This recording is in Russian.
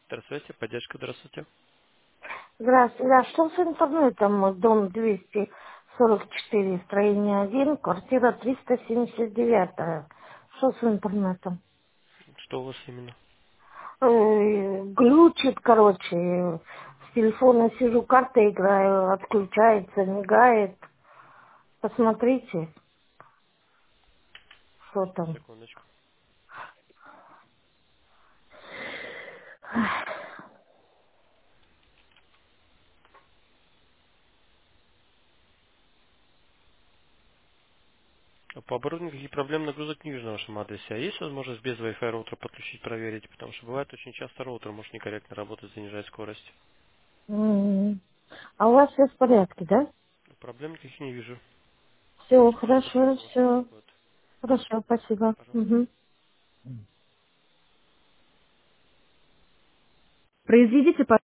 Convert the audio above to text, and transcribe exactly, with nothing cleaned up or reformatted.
Здравствуйте, поддержка, здравствуйте. Здравствуйте. А что с интернетом? Дом двести сорок четыре, строение один, квартира триста семьдесят девять. Что с интернетом? Что у вас именно? Э, Глючит, короче. С телефона сижу, карты играю, отключается, мигает. Посмотрите, что там. Секундочку. А по оборудованию какие проблемы нагрузок не вижу на вашем адресе. А есть возможность без Wi-Fi роутера подключить, проверить? Потому что бывает очень часто роутер может некорректно работать, занижать скорость. М. А у вас все в порядке, да? Проблем никаких не вижу. Все Спасибо большое хорошо, за ваш все вот. хорошо, спасибо. Пожалуйста. Мгм. Произведите,